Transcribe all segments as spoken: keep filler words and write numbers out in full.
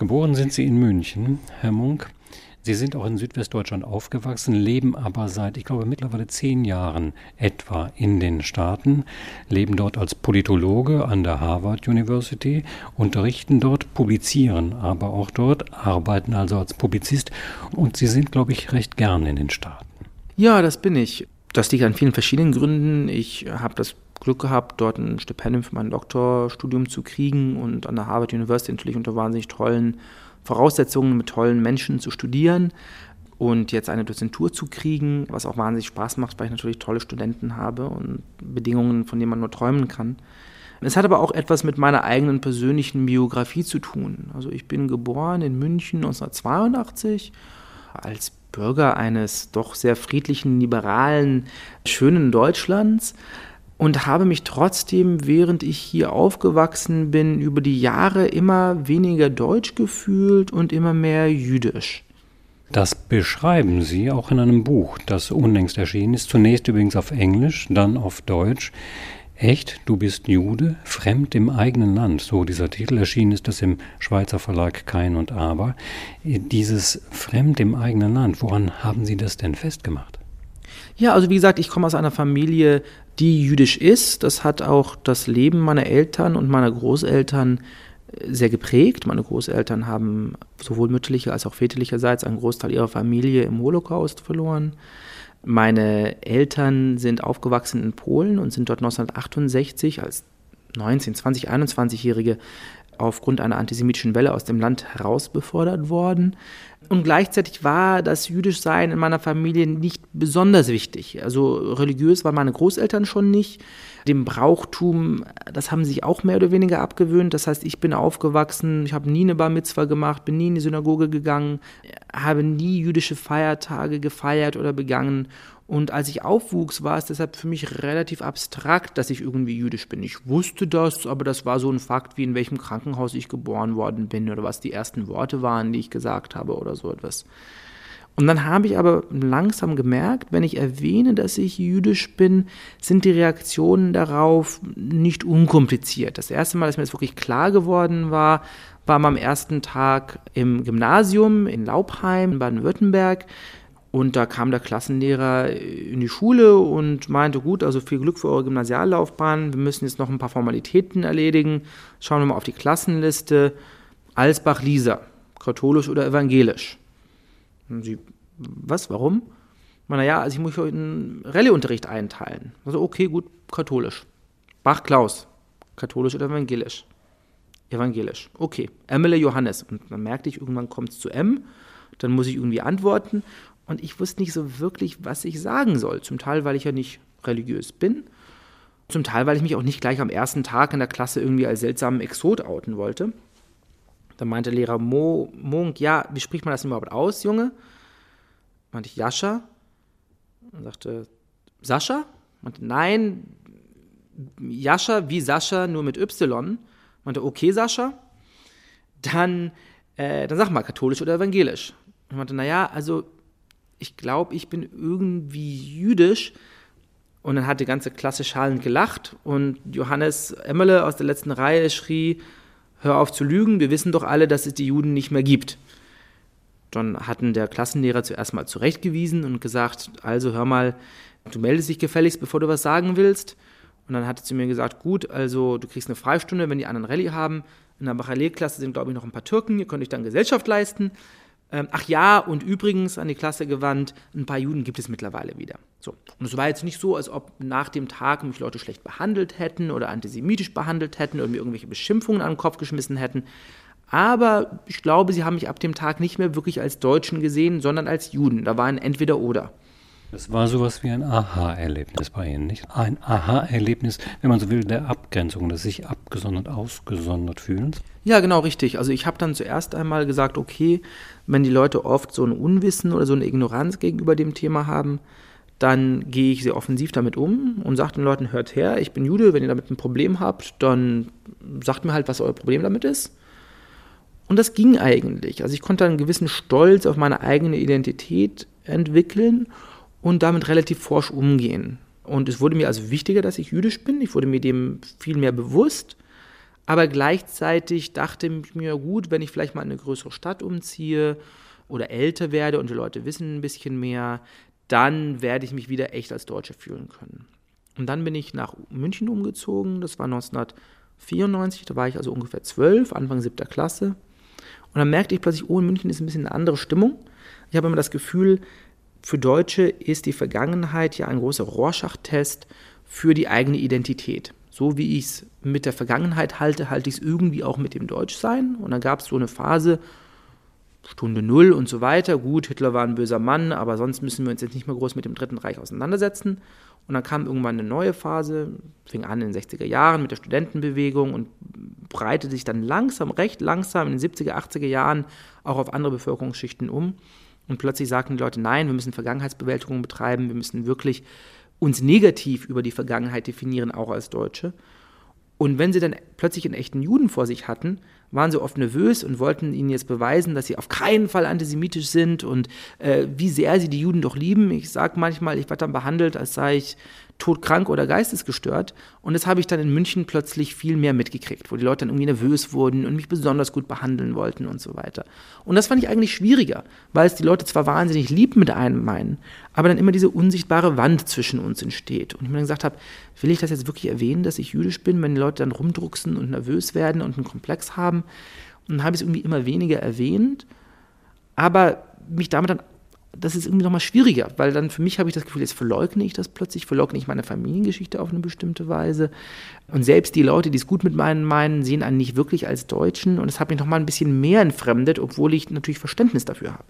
Geboren sind Sie in München, Herr Munk. Sie sind auch in Südwestdeutschland aufgewachsen, leben aber seit, ich glaube, mittlerweile zehn Jahren etwa in den Staaten, leben dort als Politologe an der Harvard University, unterrichten dort, publizieren aber auch dort, arbeiten also als Publizist und Sie sind, glaube ich, recht gern in den Staaten. Ja, das bin ich. Das liegt an vielen verschiedenen Gründen. Ich habe das Glück gehabt, dort ein Stipendium für mein Doktorstudium zu kriegen und an der Harvard University natürlich unter wahnsinnig tollen Voraussetzungen mit tollen Menschen zu studieren und jetzt eine Dozentur zu kriegen, was auch wahnsinnig Spaß macht, weil ich natürlich tolle Studenten habe und Bedingungen, von denen man nur träumen kann. Es hat aber auch etwas mit meiner eigenen persönlichen Biografie zu tun. Also ich bin geboren in München neunzehnhundertzweiundachtzig als Bürger eines doch sehr friedlichen, liberalen, schönen Deutschlands und habe mich trotzdem, während ich hier aufgewachsen bin, über die Jahre immer weniger deutsch gefühlt und immer mehr jüdisch. Das beschreiben Sie auch in einem Buch, das unlängst erschienen ist, zunächst übrigens auf Englisch, dann auf Deutsch. Echt, du bist Jude, fremd im eigenen Land, so dieser Titel, erschienen ist das im Schweizer Verlag Kein und Aber. Dieses fremd im eigenen Land, woran haben Sie das denn festgemacht? Ja, also wie gesagt, ich komme aus einer Familie, die jüdisch ist. Das hat auch das Leben meiner Eltern und meiner Großeltern sehr geprägt. Meine Großeltern haben sowohl mütterlicher als auch väterlicherseits einen Großteil ihrer Familie im Holocaust verloren. Meine Eltern sind aufgewachsen in Polen und sind dort neunzehnhundertachtundsechzig als neunzehn-, zwanzig-, einundzwanzigjährige aufgrund einer antisemitischen Welle aus dem Land herausbefordert worden. Und gleichzeitig war das Jüdischsein in meiner Familie nicht besonders wichtig. Also religiös waren meine Großeltern schon nicht. Dem Brauchtum, das haben sie sich auch mehr oder weniger abgewöhnt. Das heißt, ich bin aufgewachsen, ich habe nie eine Bar Mitzwa gemacht, bin nie in die Synagoge gegangen, habe nie jüdische Feiertage gefeiert oder begangen. Und als ich aufwuchs, war es deshalb für mich relativ abstrakt, dass ich irgendwie jüdisch bin. Ich wusste das, aber das war so ein Fakt, wie in welchem Krankenhaus ich geboren worden bin oder was die ersten Worte waren, die ich gesagt habe oder so etwas. Und dann habe ich aber langsam gemerkt, wenn ich erwähne, dass ich jüdisch bin, sind die Reaktionen darauf nicht unkompliziert. Das erste Mal, dass mir das wirklich klar geworden war, war am ersten Tag im Gymnasium in Laupheim in Baden-Württemberg. Und da kam der Klassenlehrer in die Schule und meinte, gut, also viel Glück für eure Gymnasiallaufbahn, wir müssen jetzt noch ein paar Formalitäten erledigen. Schauen wir mal auf die Klassenliste. Alsbach-Lisa, katholisch oder evangelisch? Und sie, was, warum? Naja, also ich muss euch einen Rallye-Unterricht einteilen. Also okay, gut, katholisch. Bach-Klaus, katholisch oder evangelisch? Evangelisch, okay. Emmele Johannes. Und dann merkte ich, irgendwann kommt es zu M, dann muss ich irgendwie antworten. Und ich wusste nicht so wirklich, was ich sagen soll. Zum Teil, weil ich ja nicht religiös bin. Zum Teil, weil ich mich auch nicht gleich am ersten Tag in der Klasse irgendwie als seltsamen Exot outen wollte. Dann meinte Lehrer Mo, Munk, ja, wie spricht man das denn überhaupt aus, Junge? Meinte ich, Jascha. Dann sagte, Sascha? Meinte, nein, Jascha wie Sascha, nur mit Y. Meinte, okay, Sascha. Dann, äh, dann sag mal, katholisch oder evangelisch? Ich meinte, naja, also ich glaube, ich bin irgendwie jüdisch. Und dann hat die ganze Klasse schallend gelacht und Johannes Emmele aus der letzten Reihe schrie, hör auf zu lügen, wir wissen doch alle, dass es die Juden nicht mehr gibt. Dann hatten der Klassenlehrer zuerst mal zurechtgewiesen und gesagt, also hör mal, du meldest dich gefälligst, bevor du was sagen willst. Und dann hat er zu mir gesagt, gut, also du kriegst eine Freistunde, wenn die anderen Rallye haben. In der Parallelklasse sind, glaube ich, noch ein paar Türken, ihr könnt euch dann Gesellschaft leisten. Ähm, ach ja, und übrigens an die Klasse gewandt, ein paar Juden gibt es mittlerweile wieder. So. Und es war jetzt nicht so, als ob nach dem Tag mich Leute schlecht behandelt hätten oder antisemitisch behandelt hätten oder mir irgendwelche Beschimpfungen an den Kopf geschmissen hätten. Aber ich glaube, sie haben mich ab dem Tag nicht mehr wirklich als Deutschen gesehen, sondern als Juden. Da war ein Entweder-Oder. Das war sowas wie ein Aha-Erlebnis bei Ihnen, nicht? Ein Aha-Erlebnis, wenn man so will, der Abgrenzung, des sich abgesondert, ausgesondert Fühlens. Ja, genau, richtig. Also ich habe dann zuerst einmal gesagt, okay, wenn die Leute oft so ein Unwissen oder so eine Ignoranz gegenüber dem Thema haben, dann gehe ich sehr offensiv damit um und sage den Leuten, hört her, ich bin Jude, wenn ihr damit ein Problem habt, dann sagt mir halt, was euer Problem damit ist. Und das ging eigentlich. Also ich konnte einen gewissen Stolz auf meine eigene Identität entwickeln und damit relativ forsch umgehen. Und es wurde mir also wichtiger, dass ich jüdisch bin. Ich wurde mir dem viel mehr bewusst. Aber gleichzeitig dachte ich mir, gut, wenn ich vielleicht mal in eine größere Stadt umziehe oder älter werde und die Leute wissen ein bisschen mehr, dann werde ich mich wieder echt als Deutsche fühlen können. Und dann bin ich nach München umgezogen, das war neunzehnhundertvierundneunzig, da war ich also ungefähr zwölf, Anfang siebter Klasse. Und dann merkte ich plötzlich, oh, in München ist ein bisschen eine andere Stimmung. Ich habe immer das Gefühl, für Deutsche ist die Vergangenheit ja ein großer Rorschach-Test für die eigene Identität. So wie ich es mit der Vergangenheit halte, halte ich es irgendwie auch mit dem Deutschsein. Und dann gab es so eine Phase, Stunde Null und so weiter. Gut, Hitler war ein böser Mann, aber sonst müssen wir uns jetzt nicht mehr groß mit dem Dritten Reich auseinandersetzen. Und dann kam irgendwann eine neue Phase, fing an in den sechziger Jahren mit der Studentenbewegung und breitete sich dann langsam, recht langsam in den siebziger, achtziger Jahren auch auf andere Bevölkerungsschichten um. Und plötzlich sagten die Leute, nein, wir müssen Vergangenheitsbewältigung betreiben, wir müssen wirklich uns negativ über die Vergangenheit definieren, auch als Deutsche. Und wenn sie dann plötzlich einen echten Juden vor sich hatten, waren sie oft nervös und wollten ihnen jetzt beweisen, dass sie auf keinen Fall antisemitisch sind und äh, wie sehr sie die Juden doch lieben. Ich sage manchmal, ich werde dann behandelt, als sei ich todkrank oder geistesgestört. Und das habe ich dann in München plötzlich viel mehr mitgekriegt, wo die Leute dann irgendwie nervös wurden und mich besonders gut behandeln wollten und so weiter. Und das fand ich eigentlich schwieriger, weil es die Leute zwar wahnsinnig lieb mit einem meinen, aber dann immer diese unsichtbare Wand zwischen uns entsteht. Und ich mir dann gesagt habe, will ich das jetzt wirklich erwähnen, dass ich jüdisch bin, wenn die Leute dann rumdrucksen und nervös werden und einen Komplex haben? Und dann habe ich es irgendwie immer weniger erwähnt, aber mich damit dann, das ist irgendwie nochmal schwieriger, weil dann für mich habe ich das Gefühl, jetzt verleugne ich das plötzlich, verleugne ich meine Familiengeschichte auf eine bestimmte Weise. Und selbst die Leute, die es gut mit meinen meinen, sehen einen nicht wirklich als Deutschen. Und das hat mich nochmal ein bisschen mehr entfremdet, obwohl ich natürlich Verständnis dafür habe.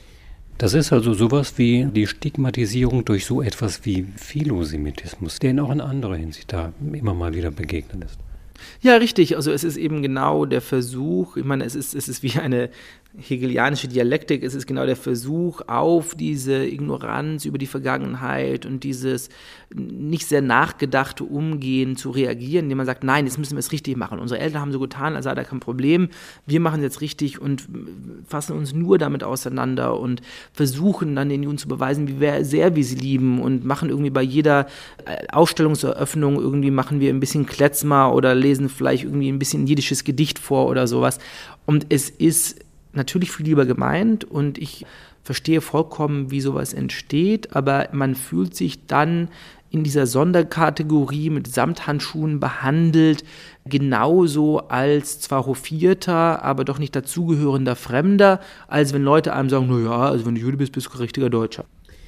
Das ist also sowas wie die Stigmatisierung durch so etwas wie Philosemitismus, der in auch in anderer Hinsicht da immer mal wieder begegnet ist. Ja, richtig. Also es ist eben genau der Versuch, ich meine, es ist, es ist wie eine hegelianische Dialektik, es ist genau der Versuch, auf diese Ignoranz über die Vergangenheit und dieses nicht sehr nachgedachte Umgehen zu reagieren, indem man sagt, nein, jetzt müssen wir es richtig machen. Unsere Eltern haben so getan, als sei da kein Problem. Wir machen es jetzt richtig und fassen uns nur damit auseinander und versuchen dann den Juden zu beweisen, wie sehr wir sie lieben und machen irgendwie bei jeder Ausstellungseröffnung irgendwie machen wir ein bisschen Kletzmer oder lesen vielleicht irgendwie ein bisschen ein jiddisches Gedicht vor oder sowas. Und es ist natürlich viel lieber gemeint und ich verstehe vollkommen, wie sowas entsteht, aber man fühlt sich dann in dieser Sonderkategorie mit Samthandschuhen behandelt, genauso als zwar hofierter, aber doch nicht dazugehörender Fremder, als wenn Leute einem sagen, naja, also wenn du Jude bist, bist du ein richtiger Deutscher.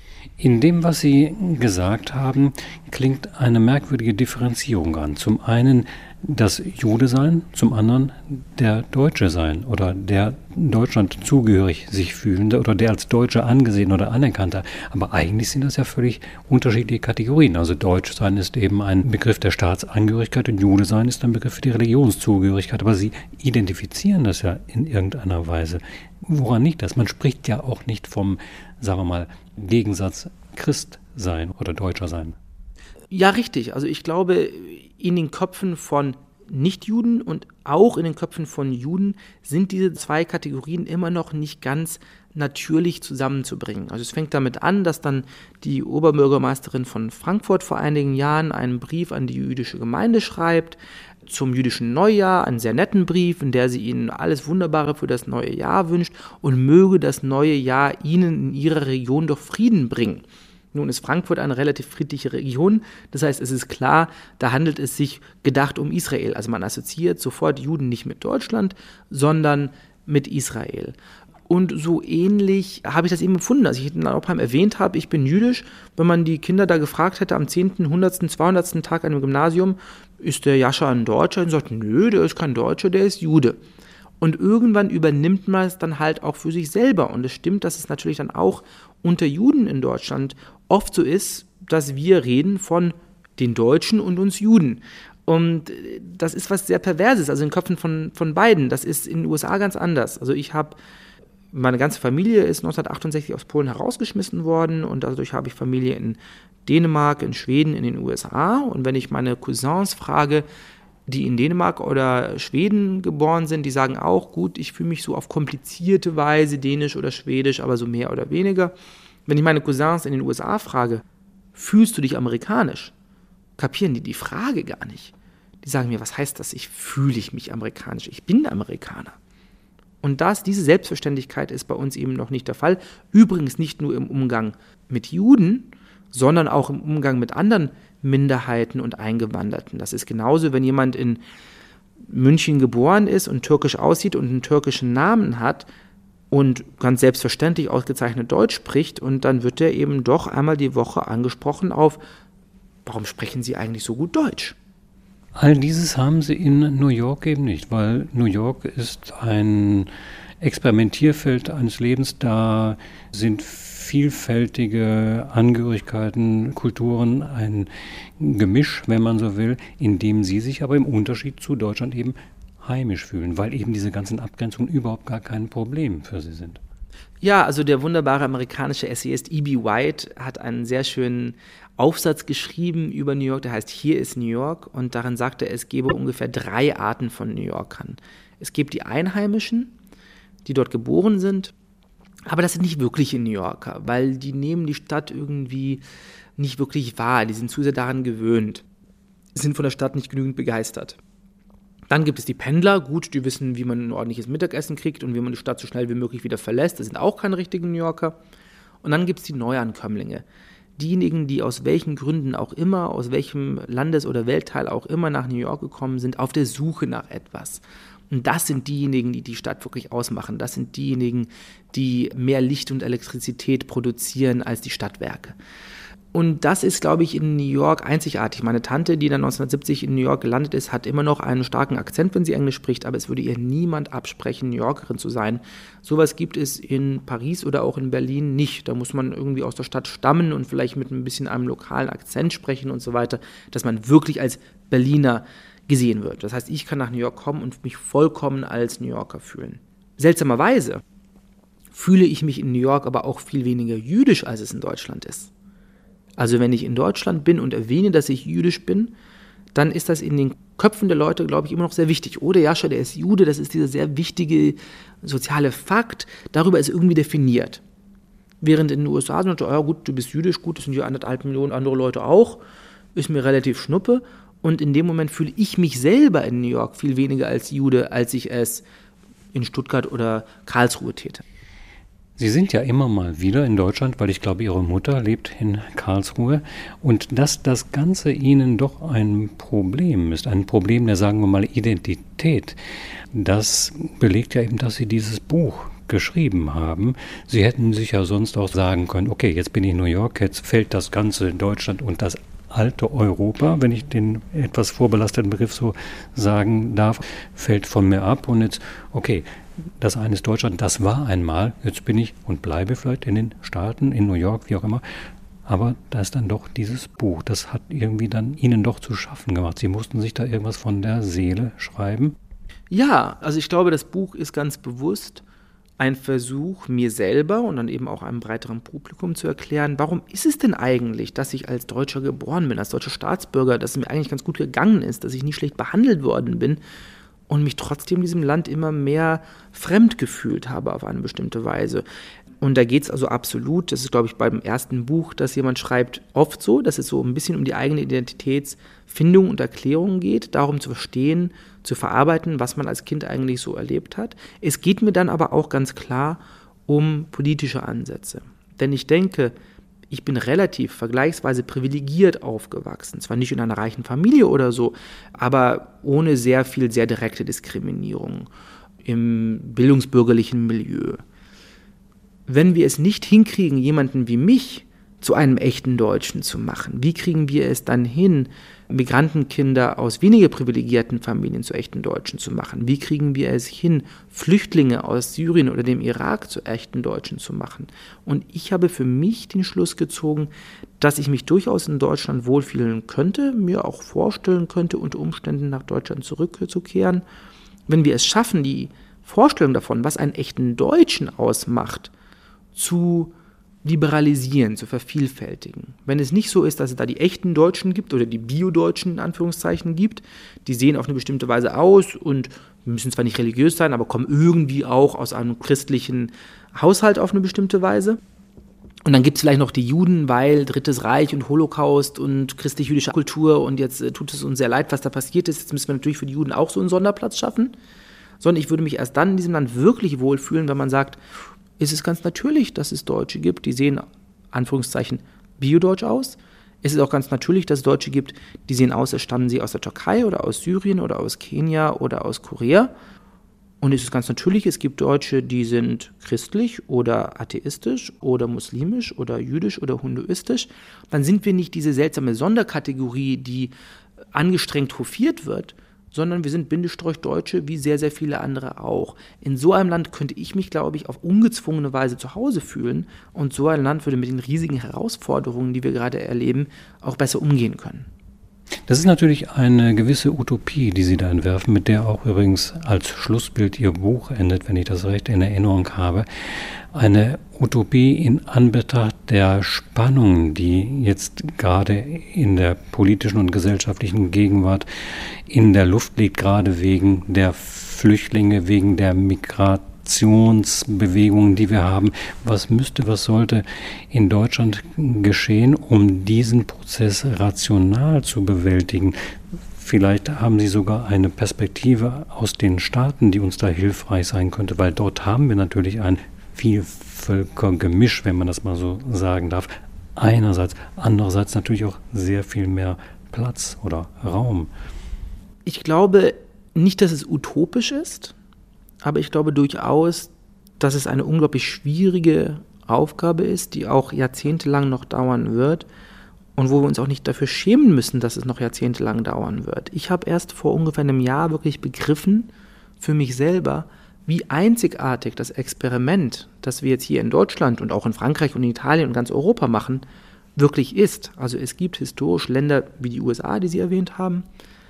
In dem, was Sie gesagt haben, klingt eine merkwürdige Differenzierung an. Zum einen das Jude sein, zum anderen der Deutsche sein oder der Deutschland zugehörig sich fühlende oder der als Deutscher angesehen oder anerkannter. Aber eigentlich sind das ja völlig unterschiedliche Kategorien. Also Deutsch sein ist eben ein Begriff der Staatsangehörigkeit und Jude sein ist ein Begriff für die Religionszugehörigkeit. Aber Sie identifizieren das ja in irgendeiner Weise. Woran liegt das? Man spricht ja auch nicht vom, sagen wir mal, Gegensatz Christ sein oder Deutscher sein. Ja, richtig. Also ich glaube, in den Köpfen von Nichtjuden und auch in den Köpfen von Juden sind diese zwei Kategorien immer noch nicht ganz natürlich zusammenzubringen. Also es fängt damit an, dass dann die Oberbürgermeisterin von Frankfurt vor einigen Jahren einen Brief an die jüdische Gemeinde schreibt, zum jüdischen Neujahr, einen sehr netten Brief, in der sie ihnen alles Wunderbare für das neue Jahr wünscht und möge das neue Jahr ihnen in ihrer Region doch Frieden bringen. Nun ist Frankfurt eine relativ friedliche Region, das heißt, es ist klar, da handelt es sich gedacht um Israel. Also man assoziiert sofort Juden nicht mit Deutschland, sondern mit Israel. Und so ähnlich habe ich das eben empfunden, als ich in Laupheim erwähnt habe, ich bin jüdisch. Wenn man die Kinder da gefragt hätte am zehnten, hundertsten, zweihundertsten Tag an einem Gymnasium, ist der Jascha ein Deutscher? Und sagt, nö, der ist kein Deutscher, der ist Jude. Und irgendwann übernimmt man es dann halt auch für sich selber. Und es stimmt, dass es natürlich dann auch unter Juden in Deutschland oft so ist, dass wir reden von den Deutschen und uns Juden. Und das ist was sehr Perverses, also in den Köpfen von, von beiden. Das ist in den U S A ganz anders. Also ich habe, meine ganze Familie ist neunzehnhundertachtundsechzig aus Polen herausgeschmissen worden und dadurch habe ich Familie in Dänemark, in Schweden, in den U S A. Und wenn ich meine Cousins frage, die in Dänemark oder Schweden geboren sind, die sagen auch, gut, ich fühle mich so auf komplizierte Weise dänisch oder schwedisch, aber so mehr oder weniger. Wenn ich meine Cousins in den U S A frage, fühlst du dich amerikanisch? Kapieren die die Frage gar nicht. die sagen mir, was heißt das? Ich fühle ich mich amerikanisch, ich bin Amerikaner. Und das, diese Selbstverständlichkeit ist bei uns eben noch nicht der Fall. Übrigens nicht nur im Umgang mit Juden, sondern auch im Umgang mit anderen Minderheiten und Eingewanderten. Das ist genauso, wenn jemand in München geboren ist und türkisch aussieht und einen türkischen Namen hat und ganz selbstverständlich ausgezeichnet Deutsch spricht, und dann wird er eben doch einmal die Woche angesprochen auf, warum sprechen Sie eigentlich so gut Deutsch? All dieses haben sie in New York eben nicht, weil New York ist ein Experimentierfeld eines Lebens. Da sind vielfältige Angehörigkeiten, Kulturen, ein Gemisch, wenn man so will, in dem sie sich aber im Unterschied zu Deutschland eben heimisch fühlen, weil eben diese ganzen Abgrenzungen überhaupt gar kein Problem für sie sind. Ja, also der wunderbare amerikanische Essayist E B. White hat einen sehr schönen Aufsatz geschrieben über New York, der heißt Hier ist New York, und darin sagt er, es gebe ungefähr drei Arten von New Yorkern. Es gibt die Einheimischen, die dort geboren sind, aber das sind nicht wirkliche New Yorker, weil die nehmen die Stadt irgendwie nicht wirklich wahr, die sind zu sehr daran gewöhnt, sind von der Stadt nicht genügend begeistert. Dann gibt es die Pendler, gut, die wissen, wie man ein ordentliches Mittagessen kriegt und wie man die Stadt so schnell wie möglich wieder verlässt, das sind auch keine richtigen New Yorker. Und dann gibt es die Neuankömmlinge. Diejenigen, die aus welchen Gründen auch immer, aus welchem Landes- oder Weltteil auch immer nach New York gekommen sind, auf der Suche nach etwas. Und das sind diejenigen, die die Stadt wirklich ausmachen. Das sind diejenigen, die mehr Licht und Elektrizität produzieren als die Stadtwerke. Und das ist, glaube ich, in New York einzigartig. Meine Tante, die dann neunzehnhundertsiebzig in New York gelandet ist, hat immer noch einen starken Akzent, wenn sie Englisch spricht, aber es würde ihr niemand absprechen, New Yorkerin zu sein. Sowas gibt es in Paris oder auch in Berlin nicht. Da muss man irgendwie aus der Stadt stammen und vielleicht mit ein bisschen einem lokalen Akzent sprechen und so weiter, dass man wirklich als Berliner gesehen wird. Das heißt, ich kann nach New York kommen und mich vollkommen als New Yorker fühlen. Seltsamerweise fühle ich mich in New York aber auch viel weniger jüdisch, als es in Deutschland ist. Also wenn ich in Deutschland bin und erwähne, dass ich jüdisch bin, dann ist das in den Köpfen der Leute, glaube ich, immer noch sehr wichtig. Oh, der Jascha, der ist Jude, das ist dieser sehr wichtige soziale Fakt, darüber ist irgendwie definiert. Während in den U S A sind, ja gut, du bist jüdisch, gut, das sind ja anderthalb Millionen andere Leute auch, ist mir relativ schnuppe. Und in dem Moment fühle ich mich selber in New York viel weniger als Jude, als ich es in Stuttgart oder Karlsruhe täte. Sie sind ja immer mal wieder in Deutschland, weil ich glaube, Ihre Mutter lebt in Karlsruhe. Und dass das Ganze Ihnen doch ein Problem ist, ein Problem der, sagen wir mal, Identität, das belegt ja eben, dass Sie dieses Buch geschrieben haben. Sie hätten sich ja sonst auch sagen können, okay, jetzt bin ich in New York, jetzt fällt das ganze Deutschland und das alte Europa, wenn ich den etwas vorbelasteten Begriff so sagen darf, fällt von mir ab und jetzt, okay, das eine ist Deutschland, das war einmal, jetzt bin ich und bleibe vielleicht in den Staaten, in New York, wie auch immer, aber da ist dann doch dieses Buch, das hat irgendwie dann Ihnen doch zu schaffen gemacht. Sie mussten sich da irgendwas von der Seele schreiben. Ja, also ich glaube, das Buch ist ganz bewusst ein Versuch, mir selber und dann eben auch einem breiteren Publikum zu erklären, warum ist es denn eigentlich, dass ich als Deutscher geboren bin, als deutscher Staatsbürger, dass es mir eigentlich ganz gut gegangen ist, dass ich nie schlecht behandelt worden bin und mich trotzdem diesem Land immer mehr fremd gefühlt habe auf eine bestimmte Weise. Und da geht es also absolut, das ist, glaube ich, beim ersten Buch, das jemand schreibt, oft so, dass es so ein bisschen um die eigene Identitätsfindung und Erklärung geht, darum zu verstehen, zu verarbeiten, was man als Kind eigentlich so erlebt hat. Es geht mir dann aber auch ganz klar um politische Ansätze. Denn ich denke, ich bin relativ vergleichsweise privilegiert aufgewachsen. Zwar nicht in einer reichen Familie oder so, aber ohne sehr viel, sehr direkte Diskriminierung im bildungsbürgerlichen Milieu. Wenn wir es nicht hinkriegen, jemanden wie mich zu einem echten Deutschen zu machen, wie kriegen wir es dann hin, Migrantenkinder aus weniger privilegierten Familien zu echten Deutschen zu machen? Wie kriegen wir es hin, Flüchtlinge aus Syrien oder dem Irak zu echten Deutschen zu machen? Und ich habe für mich den Schluss gezogen, dass ich mich durchaus in Deutschland wohlfühlen könnte, mir auch vorstellen könnte, unter Umständen nach Deutschland zurückzukehren. Wenn wir es schaffen, die Vorstellung davon, was einen echten Deutschen ausmacht, zu liberalisieren, zu vervielfältigen. Wenn es nicht so ist, dass es da die echten Deutschen gibt oder die Bio-Deutschen in Anführungszeichen gibt, die sehen auf eine bestimmte Weise aus und müssen zwar nicht religiös sein, aber kommen irgendwie auch aus einem christlichen Haushalt auf eine bestimmte Weise. Und dann gibt es vielleicht noch die Juden, weil Drittes Reich und Holocaust und christlich-jüdische Kultur und jetzt äh, tut es uns sehr leid, was da passiert ist. Jetzt müssen wir natürlich für die Juden auch so einen Sonderplatz schaffen. Sondern ich würde mich erst dann in diesem Land wirklich wohlfühlen, wenn man sagt, ist es ganz natürlich, dass es Deutsche gibt, die sehen, Anführungszeichen, biodeutsch aus. Es ist auch ganz natürlich, dass es Deutsche gibt, die sehen aus, als stammen sie aus der Türkei oder aus Syrien oder aus Kenia oder aus Korea. Und es ist ganz natürlich, es gibt Deutsche, die sind christlich oder atheistisch oder muslimisch oder jüdisch oder hinduistisch. Dann sind wir nicht diese seltsame Sonderkategorie, die angestrengt hofiert wird, sondern wir sind Bindestrich Deutsche, wie sehr, sehr viele andere auch. In so einem Land könnte ich mich, glaube ich, auf ungezwungene Weise zu Hause fühlen und so ein Land würde mit den riesigen Herausforderungen, die wir gerade erleben, auch besser umgehen können. Das ist natürlich eine gewisse Utopie, die Sie da entwerfen, mit der auch übrigens als Schlussbild Ihr Buch endet, wenn ich das recht in Erinnerung habe. Eine Utopie in Anbetracht der Spannungen, die jetzt gerade in der politischen und gesellschaftlichen Gegenwart in der Luft liegt, gerade wegen der Flüchtlinge, wegen der Migrationsbewegungen, die wir haben. Was müsste, was sollte in Deutschland geschehen, um diesen Prozess rational zu bewältigen? Vielleicht haben Sie sogar eine Perspektive aus den Staaten, die uns da hilfreich sein könnte, weil dort haben wir natürlich ein Vielvölkergemisch, wenn man das mal so sagen darf. Einerseits, andererseits natürlich auch sehr viel mehr Platz oder Raum. Ich glaube nicht, dass es utopisch ist, aber ich glaube durchaus, dass es eine unglaublich schwierige Aufgabe ist, die auch jahrzehntelang noch dauern wird und wo wir uns auch nicht dafür schämen müssen, dass es noch jahrzehntelang dauern wird. Ich habe erst vor ungefähr einem Jahr wirklich begriffen, für mich selber, wie einzigartig das Experiment, das wir jetzt hier in Deutschland und auch in Frankreich und in Italien und ganz Europa machen, wirklich ist. Also es gibt historisch Länder wie die U S A, die Sie erwähnt haben,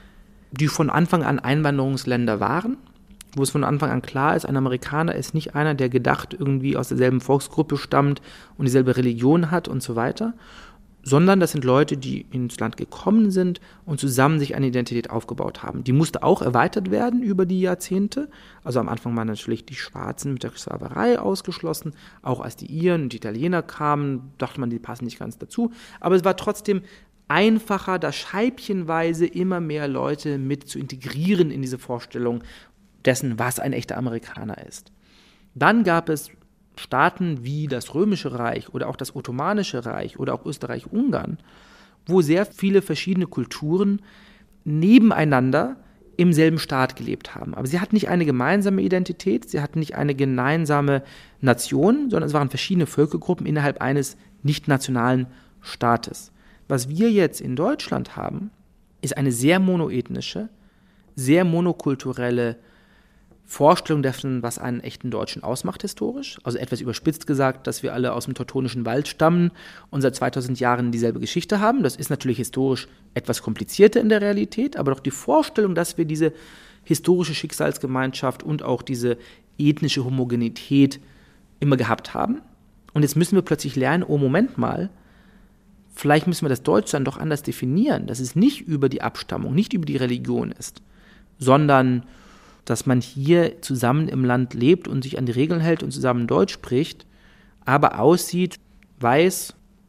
die von Anfang an Einwanderungsländer waren, wo es von Anfang an klar ist, ein Amerikaner ist nicht einer, der gedacht irgendwie aus derselben Volksgruppe stammt und dieselbe Religion hat und so weiter, sondern das sind Leute, die ins Land gekommen sind und zusammen sich eine Identität aufgebaut haben. Die musste auch erweitert werden über die Jahrzehnte. Also am Anfang waren natürlich die Schwarzen mit der Sklaverei ausgeschlossen. Auch als die Iren und die Italiener kamen, dachte man, die passen nicht ganz dazu. Aber es war trotzdem einfacher, da scheibchenweise immer mehr Leute mit zu integrieren in diese Vorstellung dessen, was ein echter Amerikaner ist. Dann gab es Staaten wie das Römische Reich oder auch das Ottomanische Reich oder auch Österreich-Ungarn, wo sehr viele verschiedene Kulturen nebeneinander im selben Staat gelebt haben. Aber sie hatten nicht eine gemeinsame Identität, sie hatten nicht eine gemeinsame Nation, sondern es waren verschiedene Völkergruppen innerhalb eines nicht-nationalen Staates. Was wir jetzt in Deutschland haben, ist eine sehr monoethnische, sehr monokulturelle Vorstellung dessen, was einen echten Deutschen ausmacht historisch. Also etwas überspitzt gesagt, dass wir alle aus dem teutonischen Wald stammen und seit zweitausend Jahren dieselbe Geschichte haben. Das ist natürlich historisch etwas komplizierter in der Realität, aber doch die Vorstellung, dass wir diese historische Schicksalsgemeinschaft und auch diese ethnische Homogenität immer gehabt haben. Und jetzt müssen wir plötzlich lernen, oh Moment mal, vielleicht müssen wir das Deutschsein doch anders definieren, dass es nicht über die Abstammung, nicht über die Religion ist, sondern dass man hier zusammen im Land lebt und sich an die Regeln hält und zusammen Deutsch spricht, aber aussieht weiß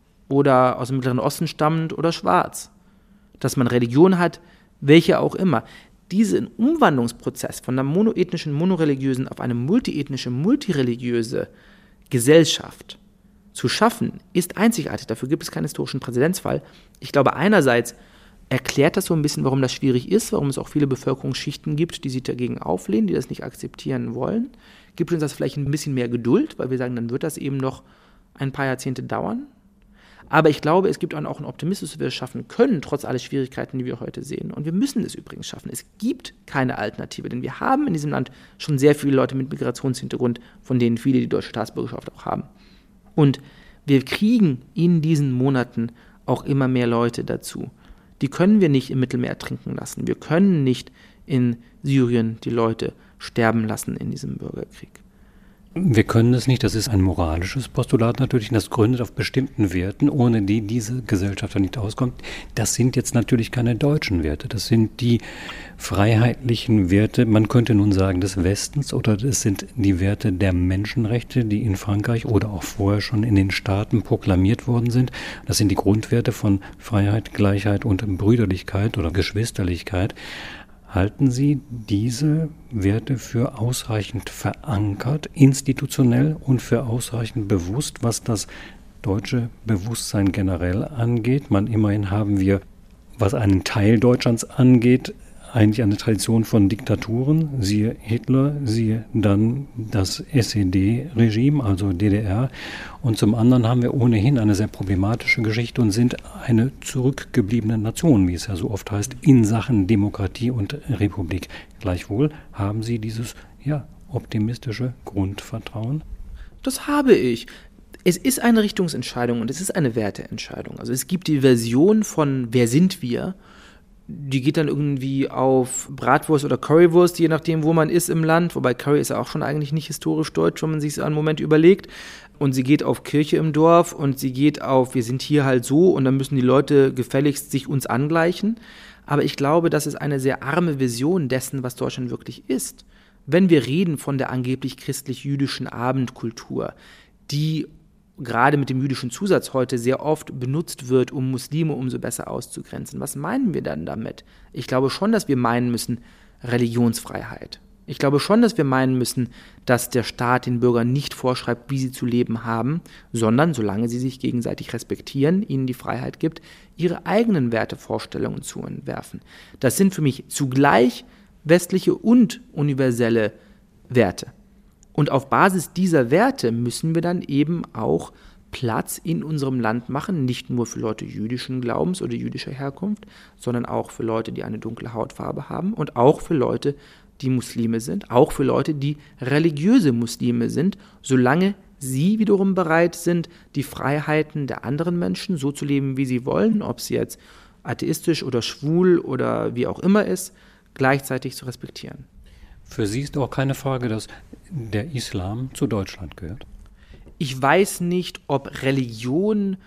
oder aus dem Mittleren Osten stammend oder schwarz. Dass man Religion hat, welche auch immer. Diesen Umwandlungsprozess von einer monoethnischen, monoreligiösen auf eine multiethnische, multireligiöse Gesellschaft zu schaffen, ist einzigartig. Dafür gibt es keinen historischen Präzedenzfall. Ich glaube, einerseits erklärt das so ein bisschen, warum das schwierig ist, warum es auch viele Bevölkerungsschichten gibt, die sich dagegen auflehnen, die das nicht akzeptieren wollen. Gibt uns das vielleicht ein bisschen mehr Geduld, weil wir sagen, dann wird das eben noch ein paar Jahrzehnte dauern. Aber ich glaube, es gibt auch einen Optimismus, dass wir es schaffen können, trotz aller Schwierigkeiten, die wir heute sehen. Und wir müssen es übrigens schaffen. Es gibt keine Alternative, denn wir haben in diesem Land schon sehr viele Leute mit Migrationshintergrund, von denen viele die deutsche Staatsbürgerschaft auch haben. Und wir kriegen in diesen Monaten auch immer mehr Leute dazu. Die können wir nicht im Mittelmeer ertrinken lassen. Wir können nicht in Syrien die Leute sterben lassen in diesem Bürgerkrieg. Wir können es nicht, das ist ein moralisches Postulat natürlich, und das gründet auf bestimmten Werten, ohne die diese Gesellschaft nicht auskommt. Das sind jetzt natürlich keine deutschen Werte, das sind die freiheitlichen Werte, man könnte nun sagen, des Westens, oder das sind die Werte der Menschenrechte, die in Frankreich oder auch vorher schon in den Staaten proklamiert worden sind. Das sind die Grundwerte von Freiheit, Gleichheit und Brüderlichkeit oder Geschwisterlichkeit. Halten Sie diese Werte für ausreichend verankert, institutionell und für ausreichend bewusst, was das deutsche Bewusstsein generell angeht? Man, immerhin haben wir, was einen Teil Deutschlands angeht, eigentlich eine Tradition von Diktaturen, siehe Hitler, siehe dann das S E D-Regime, also D D R. Und zum anderen haben wir ohnehin eine sehr problematische Geschichte und sind eine zurückgebliebene Nation, wie es ja so oft heißt, in Sachen Demokratie und Republik. Gleichwohl haben Sie dieses, ja, optimistische Grundvertrauen? Das habe ich. Es ist eine Richtungsentscheidung und es ist eine Werteentscheidung. Also es gibt die Version von wer sind wir, die geht dann irgendwie auf Bratwurst oder Currywurst, je nachdem, wo man ist im Land. Wobei Curry ist ja auch schon eigentlich nicht historisch deutsch, wenn man sich es einen Moment überlegt. Und sie geht auf Kirche im Dorf und sie geht auf, wir sind hier halt so und dann müssen die Leute gefälligst sich uns angleichen. Aber ich glaube, das ist eine sehr arme Vision dessen, was Deutschland wirklich ist. Wenn wir reden von der angeblich christlich-jüdischen Abendkultur, die gerade mit dem jüdischen Zusatz heute sehr oft benutzt wird, um Muslime umso besser auszugrenzen. Was meinen wir dann damit? Ich glaube schon, dass wir meinen müssen Religionsfreiheit. Ich glaube schon, dass wir meinen müssen, dass der Staat den Bürgern nicht vorschreibt, wie sie zu leben haben, sondern, solange sie sich gegenseitig respektieren, ihnen die Freiheit gibt, ihre eigenen Wertevorstellungen zu entwerfen. Das sind für mich zugleich westliche und universelle Werte. Und auf Basis dieser Werte müssen wir dann eben auch Platz in unserem Land machen, nicht nur für Leute jüdischen Glaubens oder jüdischer Herkunft, sondern auch für Leute, die eine dunkle Hautfarbe haben und auch für Leute, die Muslime sind, auch für Leute, die religiöse Muslime sind, solange sie wiederum bereit sind, die Freiheiten der anderen Menschen so zu leben, wie sie wollen, ob sie jetzt atheistisch oder schwul oder wie auch immer ist, gleichzeitig zu respektieren. Für Sie ist auch keine Frage, dass der Islam zu Deutschland gehört? Ich weiß nicht, ob Religion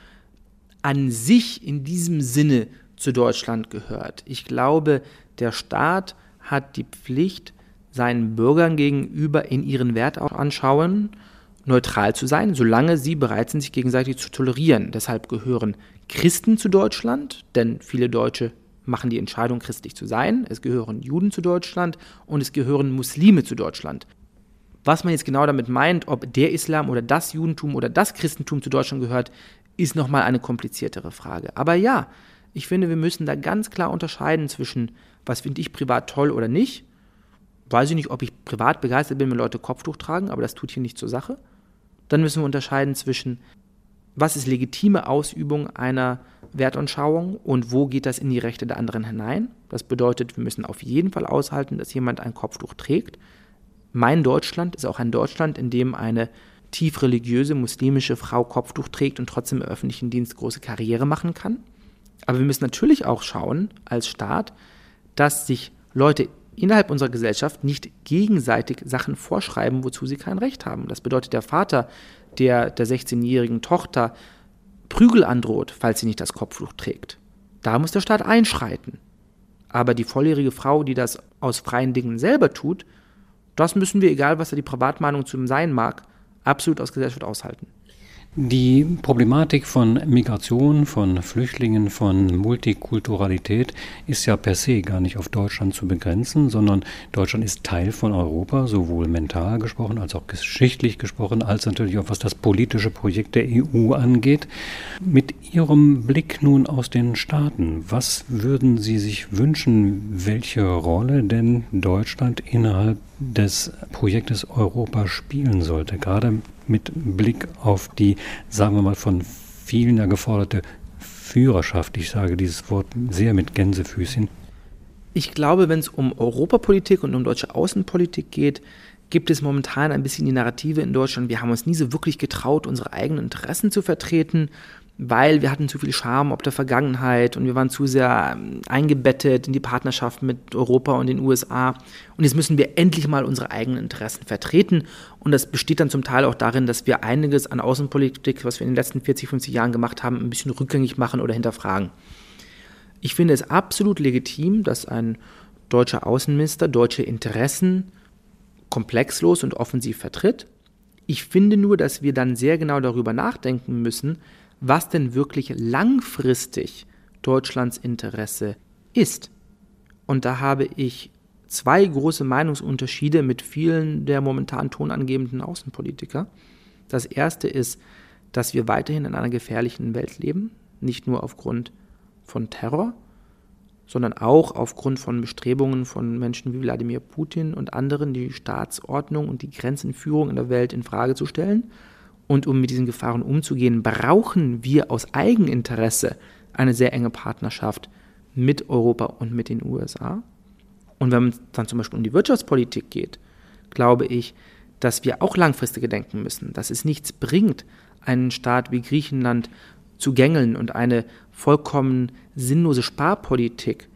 an sich in diesem Sinne zu Deutschland gehört. Ich glaube, der Staat hat die Pflicht, seinen Bürgern gegenüber in ihren Wertanschauungen neutral zu sein, solange sie bereit sind, sich gegenseitig zu tolerieren. Deshalb gehören Christen zu Deutschland, denn viele Deutsche machen die Entscheidung, christlich zu sein. Es gehören Juden zu Deutschland und es gehören Muslime zu Deutschland. Was man jetzt genau damit meint, ob der Islam oder das Judentum oder das Christentum zu Deutschland gehört, ist nochmal eine kompliziertere Frage. Aber ja, ich finde, wir müssen da ganz klar unterscheiden zwischen, was finde ich privat toll oder nicht. Weiß ich nicht, ob ich privat begeistert bin, wenn Leute Kopftuch tragen, aber das tut hier nicht zur Sache. Dann müssen wir unterscheiden zwischen, was ist legitime Ausübung einer Wertanschauung und wo geht das in die Rechte der anderen hinein. Das bedeutet, wir müssen auf jeden Fall aushalten, dass jemand ein Kopftuch trägt. Mein Deutschland ist auch ein Deutschland, in dem eine tief religiöse muslimische Frau Kopftuch trägt und trotzdem im öffentlichen Dienst große Karriere machen kann. Aber wir müssen natürlich auch schauen, als Staat, dass sich Leute innerhalb unserer Gesellschaft nicht gegenseitig Sachen vorschreiben, wozu sie kein Recht haben. Das bedeutet, der Vater, der der sechzehnjährigen Tochter Prügel androht, falls sie nicht das Kopftuch trägt, da muss der Staat einschreiten. Aber die volljährige Frau, die das aus freien Dingen selber tut, das müssen wir, egal was da die Privatmeinung zu ihm sein mag, absolut aus Gesellschaft aushalten. Die Problematik von Migration, von Flüchtlingen, von Multikulturalität ist ja per se gar nicht auf Deutschland zu begrenzen, sondern Deutschland ist Teil von Europa, sowohl mental gesprochen als auch geschichtlich gesprochen, als natürlich auch was das politische Projekt der E U angeht. Mit Ihrem Blick nun aus den Staaten, was würden Sie sich wünschen, welche Rolle denn Deutschland innerhalb des Projektes Europa spielen sollte, gerade mit Blick auf die, sagen wir mal, von vielen ja geforderte Führerschaft. Ich sage dieses Wort sehr mit Gänsefüßchen. Ich glaube, wenn es um Europapolitik und um deutsche Außenpolitik geht, gibt es momentan ein bisschen die Narrative in Deutschland, wir haben uns nie so wirklich getraut, unsere eigenen Interessen zu vertreten, weil wir hatten zu viel Scham ob der Vergangenheit und wir waren zu sehr eingebettet in die Partnerschaft mit Europa und den U S A. Und jetzt müssen wir endlich mal unsere eigenen Interessen vertreten. Und das besteht dann zum Teil auch darin, dass wir einiges an Außenpolitik, was wir in den letzten vierzig, fünfzig Jahren gemacht haben, ein bisschen rückgängig machen oder hinterfragen. Ich finde es absolut legitim, dass ein deutscher Außenminister deutsche Interessen komplexlos und offensiv vertritt. Ich finde nur, dass wir dann sehr genau darüber nachdenken müssen, was denn wirklich langfristig Deutschlands Interesse ist. Und da habe ich zwei große Meinungsunterschiede mit vielen der momentan tonangebenden Außenpolitiker. Das erste ist, dass wir weiterhin in einer gefährlichen Welt leben, nicht nur aufgrund von Terror, sondern auch aufgrund von Bestrebungen von Menschen wie Wladimir Putin und anderen, die Staatsordnung und die Grenzenführung in der Welt in Frage zu stellen. Und um mit diesen Gefahren umzugehen, brauchen wir aus Eigeninteresse eine sehr enge Partnerschaft mit Europa und mit den U S A. Und wenn es dann zum Beispiel um die Wirtschaftspolitik geht, glaube ich, dass wir auch langfristig denken müssen, dass es nichts bringt, einen Staat wie Griechenland zu gängeln und eine vollkommen sinnlose Sparpolitik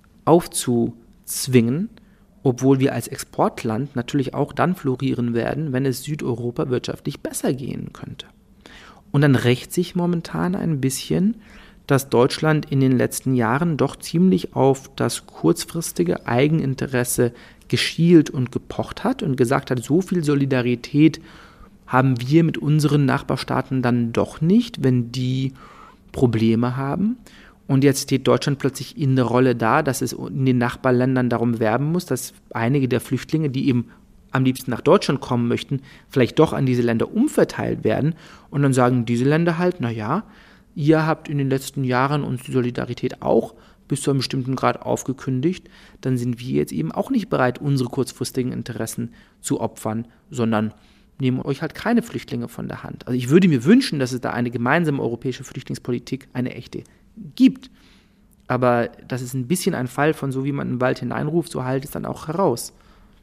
aufzuzwingen, obwohl wir als Exportland natürlich auch dann florieren werden, wenn es Südeuropa wirtschaftlich besser gehen könnte. Und dann rächt sich momentan ein bisschen, dass Deutschland in den letzten Jahren doch ziemlich auf das kurzfristige Eigeninteresse geschielt und gepocht hat und gesagt hat, so viel Solidarität haben wir mit unseren Nachbarstaaten dann doch nicht, wenn die Probleme haben. Und jetzt steht Deutschland plötzlich in der Rolle da, dass es in den Nachbarländern darum werben muss, dass einige der Flüchtlinge, die eben am liebsten nach Deutschland kommen möchten, vielleicht doch an diese Länder umverteilt werden. Und dann sagen diese Länder halt, naja, ihr habt in den letzten Jahren uns die Solidarität auch bis zu einem bestimmten Grad aufgekündigt, dann sind wir jetzt eben auch nicht bereit, unsere kurzfristigen Interessen zu opfern, sondern nehmen euch halt keine Flüchtlinge von der Hand. Also ich würde mir wünschen, dass es da eine gemeinsame europäische Flüchtlingspolitik, eine echte, gibt. Aber das ist ein bisschen ein Fall von so, wie man in den Wald hineinruft, so halt es dann auch heraus.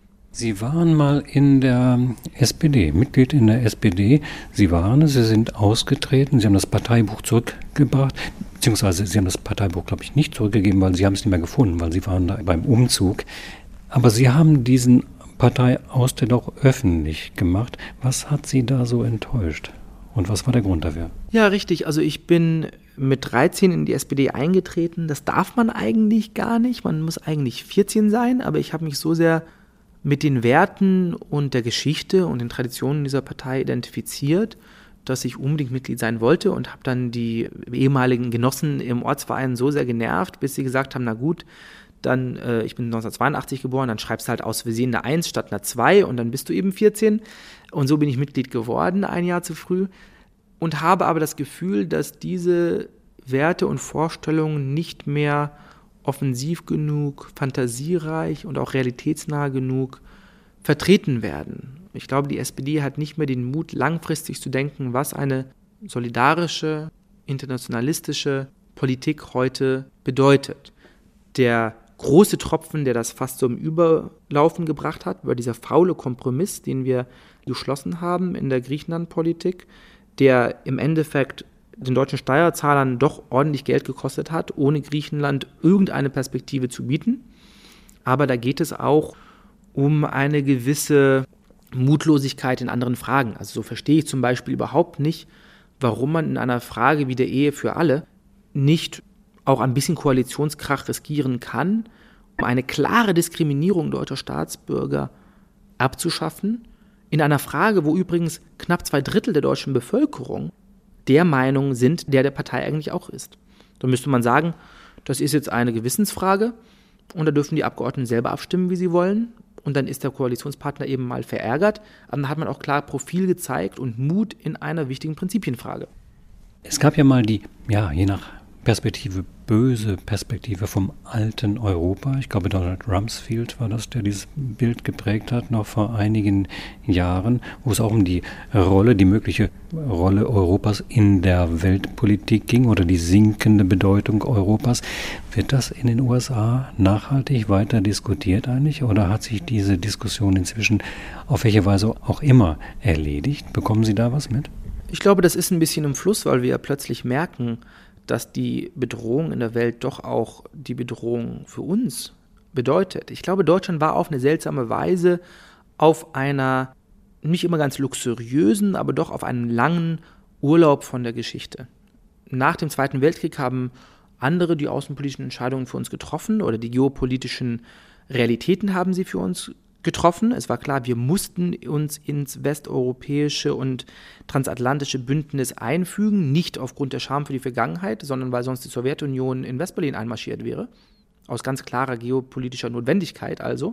Sie waren mal in der S P D, Mitglied in der S P D. Sie waren es, Sie sind ausgetreten, Sie haben das Parteibuch zurückgebracht, beziehungsweise Sie haben das Parteibuch, glaube ich, nicht zurückgegeben, weil Sie haben es nicht mehr gefunden, weil Sie waren da beim Umzug. Aber Sie haben diesen Parteiaustritt auch öffentlich gemacht. Was hat Sie da so enttäuscht? Und was war der Grund dafür? Ja, richtig. Also ich bin mit dreizehn in die S P D eingetreten. Das darf man eigentlich gar nicht. Man muss eigentlich vierzehn sein. Aber ich habe mich so sehr mit den Werten und der Geschichte und den Traditionen dieser Partei identifiziert, dass ich unbedingt Mitglied sein wollte und habe dann die ehemaligen Genossen im Ortsverein so sehr genervt, bis sie gesagt haben, na gut, dann, äh, ich bin neunzehnhundertzweiundachtzig geboren, dann schreibst du halt aus Versehen eine eins statt einer zwei und dann bist du eben vierzehn. Und so bin ich Mitglied geworden, ein Jahr zu früh. Und habe aber das Gefühl, dass diese Werte und Vorstellungen nicht mehr offensiv genug, fantasiereich und auch realitätsnah genug vertreten werden. Ich glaube, die S P D hat nicht mehr den Mut, langfristig zu denken, was eine solidarische, internationalistische Politik heute bedeutet. Der große Tropfen, der das fast zum Überlaufen gebracht hat, war dieser faule Kompromiss, den wir geschlossen haben in der Griechenland-Politik, der im Endeffekt den deutschen Steuerzahlern doch ordentlich Geld gekostet hat, ohne Griechenland irgendeine Perspektive zu bieten. Aber da geht es auch um eine gewisse Mutlosigkeit in anderen Fragen. Also so verstehe ich zum Beispiel überhaupt nicht, warum man in einer Frage wie der Ehe für alle nicht auch ein bisschen Koalitionskrach riskieren kann, um eine klare Diskriminierung deutscher Staatsbürger abzuschaffen, in einer Frage, wo übrigens knapp zwei Drittel der deutschen Bevölkerung der Meinung sind, der der Partei eigentlich auch ist. Da müsste man sagen, das ist jetzt eine Gewissensfrage und da dürfen die Abgeordneten selber abstimmen, wie sie wollen. Und dann ist der Koalitionspartner eben mal verärgert. Aber dann hat man auch klar Profil gezeigt und Mut in einer wichtigen Prinzipienfrage. Es gab ja mal die, ja, je nach Perspektive, böse Perspektive vom alten Europa. Ich glaube, Donald Rumsfeld war das, der dieses Bild geprägt hat, noch vor einigen Jahren, wo es auch um die Rolle, die mögliche Rolle Europas in der Weltpolitik ging oder die sinkende Bedeutung Europas. Wird das in den U S A nachhaltig weiter diskutiert eigentlich oder hat sich diese Diskussion inzwischen auf welche Weise auch immer erledigt? Bekommen Sie da was mit? Ich glaube, das ist ein bisschen im Fluss, weil wir ja plötzlich merken, dass die Bedrohung in der Welt doch auch die Bedrohung für uns bedeutet. Ich glaube, Deutschland war auf eine seltsame Weise auf einer nicht immer ganz luxuriösen, aber doch auf einem langen Urlaub von der Geschichte. Nach dem Zweiten Weltkrieg haben andere die außenpolitischen Entscheidungen für uns getroffen oder die geopolitischen Realitäten haben sie für uns getroffen. Es war klar, wir mussten uns ins westeuropäische und transatlantische Bündnis einfügen, nicht aufgrund der Scham für die Vergangenheit, sondern weil sonst die Sowjetunion in Westberlin einmarschiert wäre. Aus ganz klarer geopolitischer Notwendigkeit also.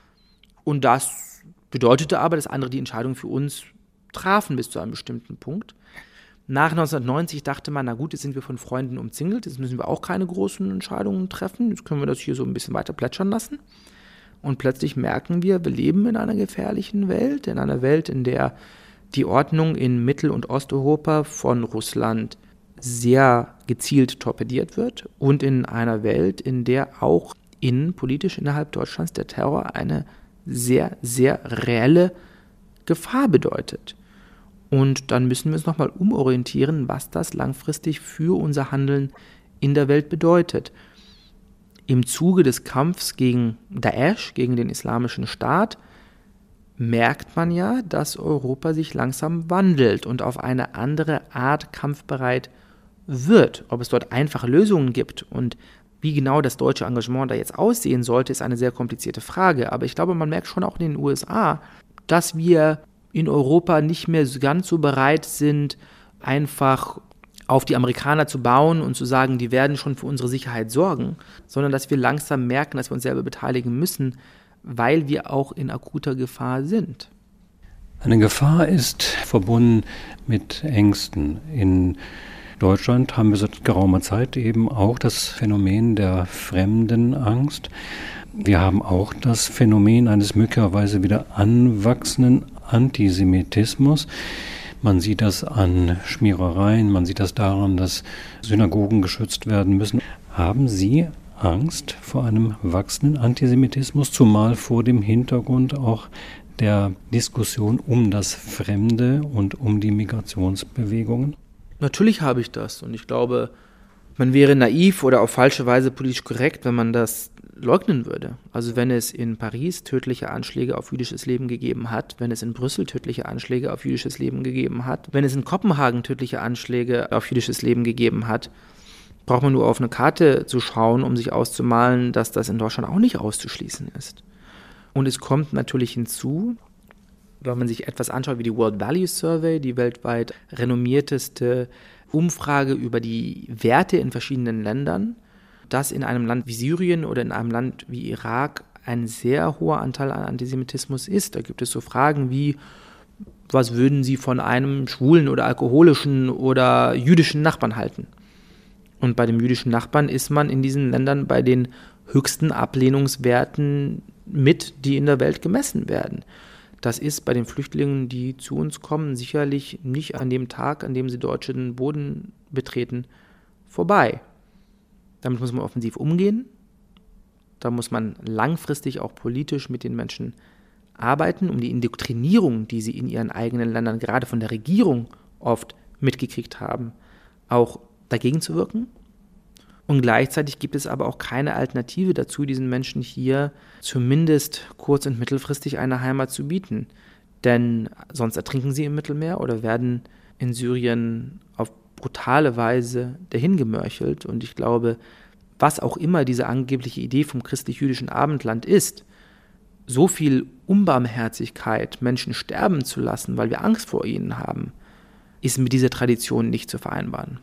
Und das bedeutete aber, dass andere die Entscheidung für uns trafen bis zu einem bestimmten Punkt. Nach neunzehnhundertneunzig dachte man, na gut, jetzt sind wir von Freunden umzingelt, jetzt müssen wir auch keine großen Entscheidungen treffen, jetzt können wir das hier so ein bisschen weiter plätschern lassen. Und plötzlich merken wir, wir leben in einer gefährlichen Welt, in einer Welt, in der die Ordnung in Mittel- und Osteuropa von Russland sehr gezielt torpediert wird und in einer Welt, in der auch innenpolitisch innerhalb Deutschlands der Terror eine sehr, sehr reelle Gefahr bedeutet. Und dann müssen wir uns nochmal umorientieren, was das langfristig für unser Handeln in der Welt bedeutet. Im Zuge des Kampfs gegen Daesh, gegen den Islamischen Staat, merkt man ja, dass Europa sich langsam wandelt und auf eine andere Art kampfbereit wird. Ob es dort einfache Lösungen gibt und wie genau das deutsche Engagement da jetzt aussehen sollte, ist eine sehr komplizierte Frage. Aber ich glaube, man merkt schon auch in den U S A, dass wir in Europa nicht mehr ganz so bereit sind, einfach auf die Amerikaner zu bauen und zu sagen, die werden schon für unsere Sicherheit sorgen, sondern dass wir langsam merken, dass wir uns selber beteiligen müssen, weil wir auch in akuter Gefahr sind. Eine Gefahr ist verbunden mit Ängsten. In Deutschland haben wir seit geraumer Zeit eben auch das Phänomen der Fremdenangst. Wir haben auch das Phänomen eines möglicherweise wieder anwachsenden Antisemitismus. Man sieht das an Schmierereien, man sieht das daran, dass Synagogen geschützt werden müssen. Haben Sie Angst vor einem wachsenden Antisemitismus, zumal vor dem Hintergrund auch der Diskussion um das Fremde und um die Migrationsbewegungen? Natürlich habe ich das und ich glaube, man wäre naiv oder auf falsche Weise politisch korrekt, wenn man das leugnen würde. Also wenn es in Paris tödliche Anschläge auf jüdisches Leben gegeben hat, wenn es in Brüssel tödliche Anschläge auf jüdisches Leben gegeben hat, wenn es in Kopenhagen tödliche Anschläge auf jüdisches Leben gegeben hat, braucht man nur auf eine Karte zu schauen, um sich auszumalen, dass das in Deutschland auch nicht auszuschließen ist. Und es kommt natürlich hinzu, wenn man sich etwas anschaut wie die World Values Survey, die weltweit renommierteste Umfrage über die Werte in verschiedenen Ländern, dass in einem Land wie Syrien oder in einem Land wie Irak ein sehr hoher Anteil an Antisemitismus ist. Da gibt es so Fragen wie, was würden Sie von einem schwulen oder alkoholischen oder jüdischen Nachbarn halten? Und bei dem jüdischen Nachbarn ist man in diesen Ländern bei den höchsten Ablehnungswerten mit, die in der Welt gemessen werden. Das ist bei den Flüchtlingen, die zu uns kommen, sicherlich nicht an dem Tag, an dem sie deutschen Boden betreten, vorbei. Damit muss man offensiv umgehen. Da muss man langfristig auch politisch mit den Menschen arbeiten, um die Indoktrinierung, die sie in ihren eigenen Ländern gerade von der Regierung oft mitgekriegt haben, auch dagegen zu wirken. Und gleichzeitig gibt es aber auch keine Alternative dazu, diesen Menschen hier zumindest kurz- und mittelfristig eine Heimat zu bieten. Denn sonst ertrinken sie im Mittelmeer oder werden in Syrien auf brutale Weise dahingemörchelt. Und ich glaube, was auch immer diese angebliche Idee vom christlich-jüdischen Abendland ist, so viel Unbarmherzigkeit, Menschen sterben zu lassen, weil wir Angst vor ihnen haben, ist mit dieser Tradition nicht zu vereinbaren.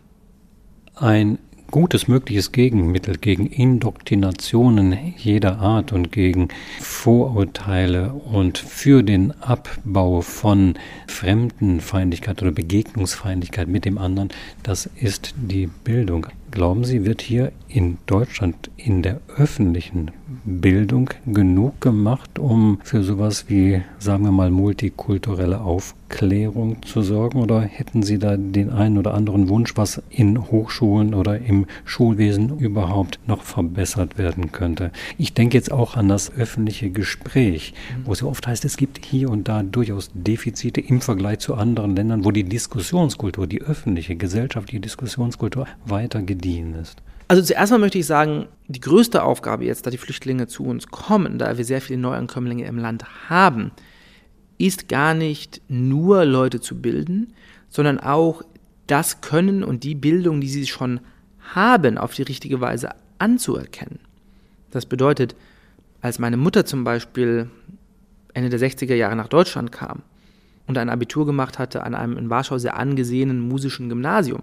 Ein gutes mögliches Gegenmittel gegen Indoktrinationen jeder Art und gegen Vorurteile und für den Abbau von Fremdenfeindlichkeit oder Begegnungsfeindlichkeit mit dem anderen, das ist die Bildung. Glauben Sie, wird hier in Deutschland in der öffentlichen Bildung genug gemacht, um für sowas wie, sagen wir mal, multikulturelle Aufklärung zu sorgen? Oder hätten Sie da den einen oder anderen Wunsch, was in Hochschulen oder im Schulwesen überhaupt noch verbessert werden könnte? Ich denke jetzt auch an das öffentliche Gespräch, wo es ja oft heißt, es gibt hier und da durchaus Defizite im Vergleich zu anderen Ländern, wo die Diskussionskultur, die öffentliche, gesellschaftliche Diskussionskultur weiter gediehen ist. Also zuerst mal möchte ich sagen, die größte Aufgabe jetzt, da die Flüchtlinge zu uns kommen, da wir sehr viele Neuankömmlinge im Land haben, ist gar nicht nur Leute zu bilden, sondern auch das Können und die Bildung, die sie schon haben, auf die richtige Weise anzuerkennen. Das bedeutet, als meine Mutter zum Beispiel Ende der sechziger Jahre nach Deutschland kam und ein Abitur gemacht hatte an einem in Warschau sehr angesehenen musischen Gymnasium,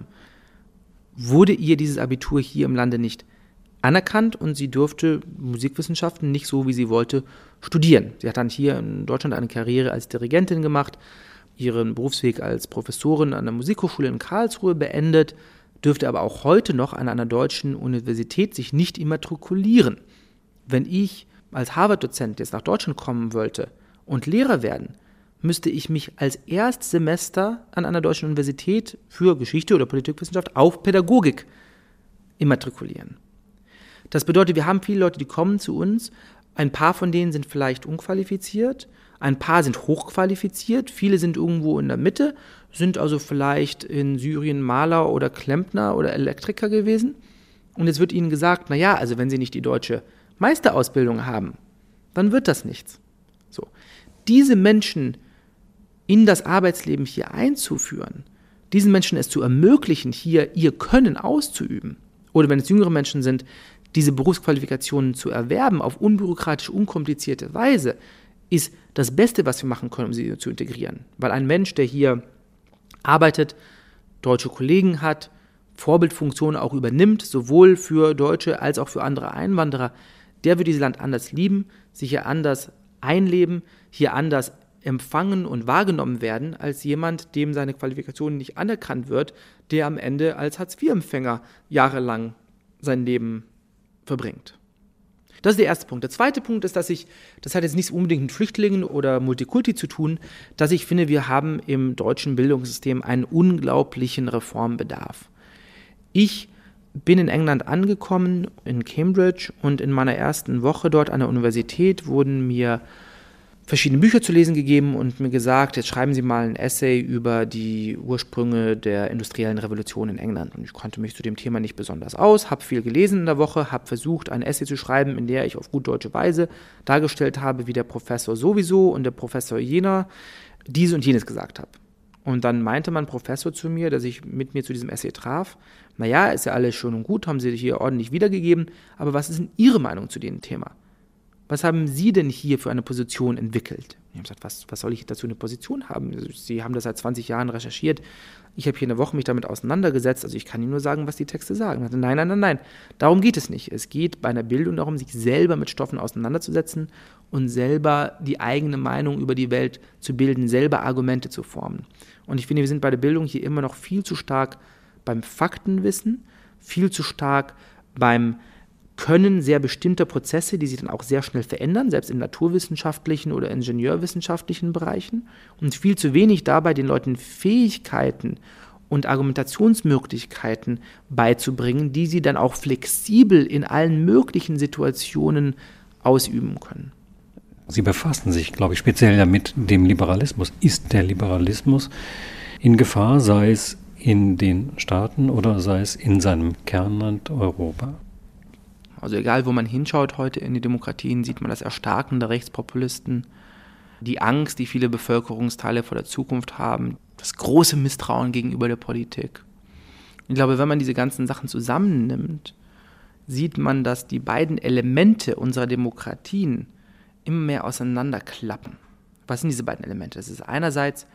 wurde ihr dieses Abitur hier im Lande nicht anerkannt und sie durfte Musikwissenschaften nicht so, wie sie wollte, studieren. Sie hat dann hier in Deutschland eine Karriere als Dirigentin gemacht, ihren Berufsweg als Professorin an der Musikhochschule in Karlsruhe beendet, dürfte aber auch heute noch an einer deutschen Universität sich nicht immatrikulieren. Wenn ich als Harvard-Dozent jetzt nach Deutschland kommen wollte und Lehrer werden, müsste ich mich als Erstsemester an einer deutschen Universität für Geschichte oder Politikwissenschaft auf Pädagogik immatrikulieren. Das bedeutet, wir haben viele Leute, die kommen zu uns, ein paar von denen sind vielleicht unqualifiziert, ein paar sind hochqualifiziert, viele sind irgendwo in der Mitte, sind also vielleicht in Syrien Maler oder Klempner oder Elektriker gewesen. Und jetzt wird ihnen gesagt, naja, also wenn sie nicht die deutsche Meisterausbildung haben, dann wird das nichts. So. Diese Menschen in das Arbeitsleben hier einzuführen, diesen Menschen es zu ermöglichen, hier ihr Können auszuüben, oder wenn es jüngere Menschen sind, diese Berufsqualifikationen zu erwerben auf unbürokratische, unkomplizierte Weise, ist das Beste, was wir machen können, um sie zu integrieren. Weil ein Mensch, der hier arbeitet, deutsche Kollegen hat, Vorbildfunktionen auch übernimmt, sowohl für Deutsche als auch für andere Einwanderer, der wird dieses Land anders lieben, sich hier anders einleben, hier anders empfangen und wahrgenommen werden, als jemand, dem seine Qualifikationen nicht anerkannt wird, der am Ende als Hartz-vier-Empfänger jahrelang sein Leben verbringt. Das ist der erste Punkt. Der zweite Punkt ist, dass ich, das hat jetzt nichts unbedingt mit Flüchtlingen oder Multikulti zu tun, dass ich finde, wir haben im deutschen Bildungssystem einen unglaublichen Reformbedarf. Ich bin in England angekommen, in Cambridge, und in meiner ersten Woche dort an der Universität wurden mir verschiedene Bücher zu lesen gegeben und mir gesagt, jetzt schreiben Sie mal ein Essay über die Ursprünge der industriellen Revolution in England. Und ich konnte mich zu dem Thema nicht besonders aus, habe viel gelesen in der Woche, habe versucht, ein Essay zu schreiben, in der ich auf gut deutsche Weise dargestellt habe, wie der Professor sowieso und der Professor jener dies und jenes gesagt habe. Und dann meinte mein Professor zu mir, der sich mit mir zu diesem Essay traf, naja, ist ja alles schön und gut, haben Sie hier ordentlich wiedergegeben, aber was ist denn Ihre Meinung zu dem Thema? Was haben Sie denn hier für eine Position entwickelt? Ich habe gesagt, was, was soll ich dazu eine Position haben? Sie haben das seit zwanzig Jahren recherchiert. Ich habe hier eine Woche mich damit auseinandergesetzt. Also ich kann Ihnen nur sagen, was die Texte sagen. Ich sagte, nein, nein, nein, nein. Darum geht es nicht. Es geht bei einer Bildung darum, sich selber mit Stoffen auseinanderzusetzen und selber die eigene Meinung über die Welt zu bilden, selber Argumente zu formen. Und ich finde, wir sind bei der Bildung hier immer noch viel zu stark beim Faktenwissen, viel zu stark beim Können sehr bestimmter Prozesse, die sich dann auch sehr schnell verändern, selbst in naturwissenschaftlichen oder ingenieurwissenschaftlichen Bereichen, und viel zu wenig dabei den Leuten Fähigkeiten und Argumentationsmöglichkeiten beizubringen, die sie dann auch flexibel in allen möglichen Situationen ausüben können. Sie befassen sich, glaube ich, speziell ja mit dem Liberalismus. Ist der Liberalismus in Gefahr, sei es in den Staaten oder sei es in seinem Kernland Europa? Also egal, wo man hinschaut heute in die Demokratien, sieht man das Erstarken der Rechtspopulisten, die Angst, die viele Bevölkerungsteile vor der Zukunft haben, das große Misstrauen gegenüber der Politik. Ich glaube, wenn man diese ganzen Sachen zusammennimmt, sieht man, dass die beiden Elemente unserer Demokratien immer mehr auseinanderklappen. Was sind diese beiden Elemente? Das ist einerseits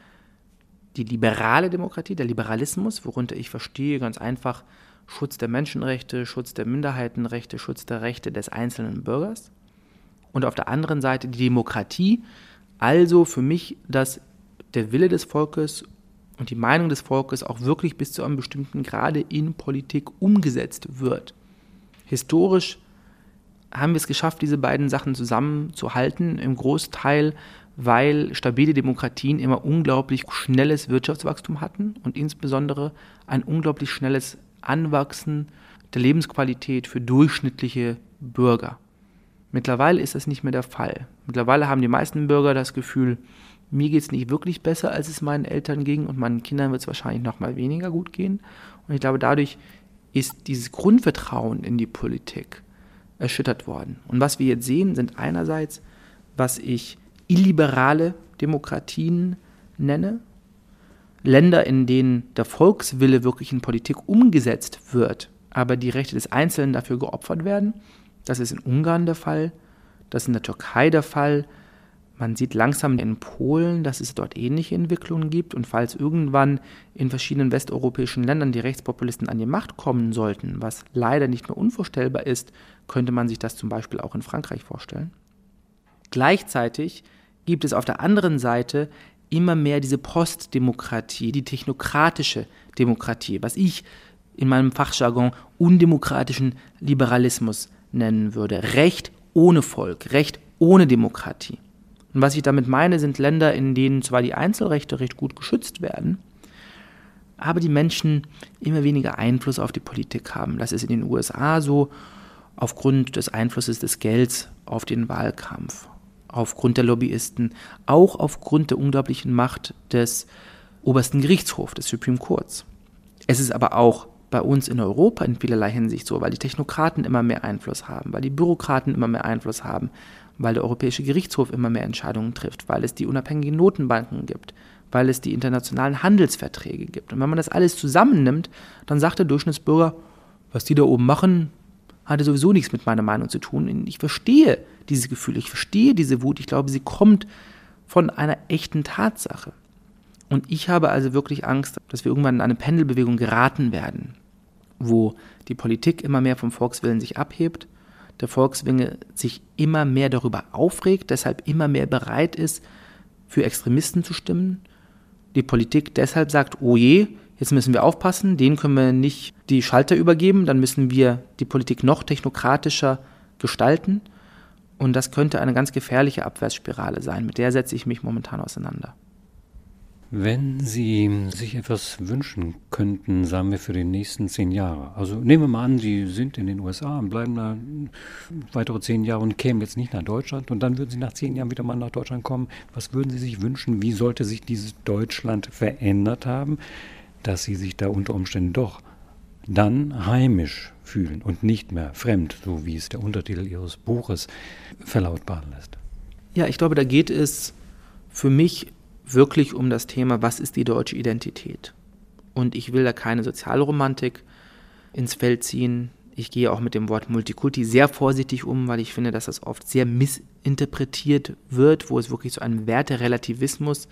die liberale Demokratie, der Liberalismus, worunter ich verstehe ganz einfach Schutz der Menschenrechte, Schutz der Minderheitenrechte, Schutz der Rechte des einzelnen Bürgers. Und auf der anderen Seite die Demokratie, also für mich, dass der Wille des Volkes und die Meinung des Volkes auch wirklich bis zu einem bestimmten Grade in Politik umgesetzt wird. Historisch haben wir es geschafft, diese beiden Sachen zusammenzuhalten, im Großteil, weil stabile Demokratien immer unglaublich schnelles Wirtschaftswachstum hatten und insbesondere ein unglaublich schnelles Anwachsen der Lebensqualität für durchschnittliche Bürger. Mittlerweile ist das nicht mehr der Fall. Mittlerweile haben die meisten Bürger das Gefühl, mir geht es nicht wirklich besser, als es meinen Eltern ging und meinen Kindern wird es wahrscheinlich noch mal weniger gut gehen. Und ich glaube, dadurch ist dieses Grundvertrauen in die Politik erschüttert worden. Und was wir jetzt sehen, sind einerseits, was ich illiberale Demokratien nenne, Länder, in denen der Volkswille wirklich in Politik umgesetzt wird, aber die Rechte des Einzelnen dafür geopfert werden. Das ist in Ungarn der Fall, das ist in der Türkei der Fall. Man sieht langsam in Polen, dass es dort ähnliche Entwicklungen gibt. Und falls irgendwann in verschiedenen westeuropäischen Ländern die Rechtspopulisten an die Macht kommen sollten, was leider nicht mehr unvorstellbar ist, könnte man sich das zum Beispiel auch in Frankreich vorstellen. Gleichzeitig gibt es auf der anderen Seite immer mehr diese Postdemokratie, die technokratische Demokratie, was ich in meinem Fachjargon undemokratischen Liberalismus nennen würde. Recht ohne Volk, Recht ohne Demokratie. Und was ich damit meine, sind Länder, in denen zwar die Einzelrechte recht gut geschützt werden, aber die Menschen immer weniger Einfluss auf die Politik haben. Das ist in den U S A so, aufgrund des Einflusses des Gelds auf den Wahlkampf, aufgrund der Lobbyisten, auch aufgrund der unglaublichen Macht des obersten Gerichtshofs, des Supreme Courts. Es ist aber auch bei uns in Europa in vielerlei Hinsicht so, weil die Technokraten immer mehr Einfluss haben, weil die Bürokraten immer mehr Einfluss haben, weil der Europäische Gerichtshof immer mehr Entscheidungen trifft, weil es die unabhängigen Notenbanken gibt, weil es die internationalen Handelsverträge gibt. Und wenn man das alles zusammennimmt, dann sagt der Durchschnittsbürger, was die da oben machen, hatte sowieso nichts mit meiner Meinung zu tun. Ich verstehe dieses Gefühl, ich verstehe diese Wut, ich glaube, sie kommt von einer echten Tatsache. Und ich habe also wirklich Angst, dass wir irgendwann in eine Pendelbewegung geraten werden, wo die Politik immer mehr vom Volkswillen sich abhebt, der Volkswille sich immer mehr darüber aufregt, deshalb immer mehr bereit ist, für Extremisten zu stimmen, die Politik deshalb sagt, oh je, jetzt müssen wir aufpassen, denen können wir nicht die Schalter übergeben, dann müssen wir die Politik noch technokratischer gestalten und das könnte eine ganz gefährliche Abwärtsspirale sein, mit der setze ich mich momentan auseinander. Wenn Sie sich etwas wünschen könnten, sagen wir für die nächsten zehn Jahre, also nehmen wir mal an, Sie sind in den U S A und bleiben da weitere zehn Jahre und kämen jetzt nicht nach Deutschland und dann würden Sie nach zehn Jahren wieder mal nach Deutschland kommen. Was würden Sie sich wünschen? Wie sollte sich dieses Deutschland verändert haben, dass Sie sich da unter Umständen doch dann heimisch fühlen und nicht mehr fremd, so wie es der Untertitel Ihres Buches verlautbaren lässt? Ja, ich glaube, da geht es für mich wirklich um das Thema, was ist die deutsche Identität? Und ich will da keine Sozialromantik ins Feld ziehen. Ich gehe auch mit dem Wort Multikulti sehr vorsichtig um, weil ich finde, dass das oft sehr missinterpretiert wird, wo es wirklich zu einem Werterelativismus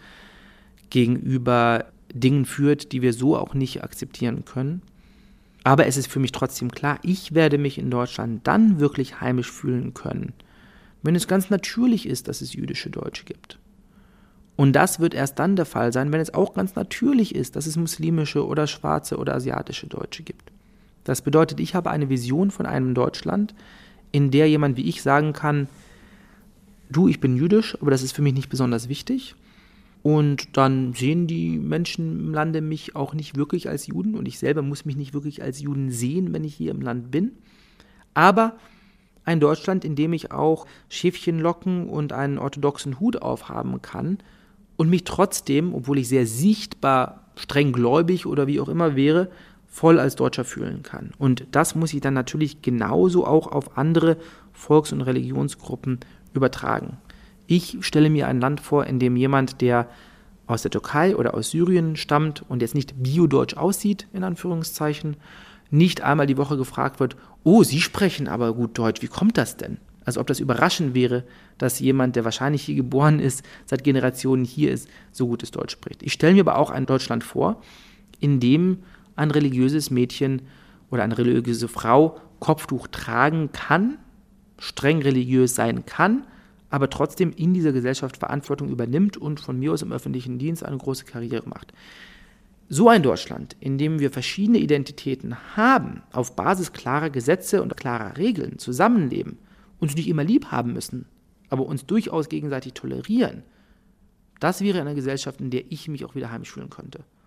gegenüber Dingen führt, die wir so auch nicht akzeptieren können. Aber es ist für mich trotzdem klar, ich werde mich in Deutschland dann wirklich heimisch fühlen können, wenn es ganz natürlich ist, dass es jüdische Deutsche gibt. Und das wird erst dann der Fall sein, wenn es auch ganz natürlich ist, dass es muslimische oder schwarze oder asiatische Deutsche gibt. Das bedeutet, ich habe eine Vision von einem Deutschland, in der jemand wie ich sagen kann, du, ich bin jüdisch, aber das ist für mich nicht besonders wichtig. Und dann sehen die Menschen im Lande mich auch nicht wirklich als Juden und ich selber muss mich nicht wirklich als Juden sehen, wenn ich hier im Land bin. Aber ein Deutschland, in dem ich auch Schäfchenlocken und einen orthodoxen Hut aufhaben kann, und mich trotzdem, obwohl ich sehr sichtbar streng gläubig oder wie auch immer wäre, voll als Deutscher fühlen kann. Und das muss ich dann natürlich genauso auch auf andere Volks- und Religionsgruppen übertragen. Ich stelle mir ein Land vor, in dem jemand, der aus der Türkei oder aus Syrien stammt und jetzt nicht biodeutsch aussieht, in Anführungszeichen, nicht einmal die Woche gefragt wird, oh, Sie sprechen aber gut Deutsch, wie kommt das denn? Als ob das überraschend wäre, dass jemand, der wahrscheinlich hier geboren ist, seit Generationen hier ist, so gutes Deutsch spricht. Ich stelle mir aber auch ein Deutschland vor, in dem ein religiöses Mädchen oder eine religiöse Frau Kopftuch tragen kann, streng religiös sein kann, aber trotzdem in dieser Gesellschaft Verantwortung übernimmt und von mir aus im öffentlichen Dienst eine große Karriere macht. So ein Deutschland, in dem wir verschiedene Identitäten haben, auf Basis klarer Gesetze und klarer Regeln zusammenleben, uns nicht immer lieb haben müssen, aber uns durchaus gegenseitig tolerieren, das wäre eine Gesellschaft, in der ich mich auch wieder heimisch fühlen könnte.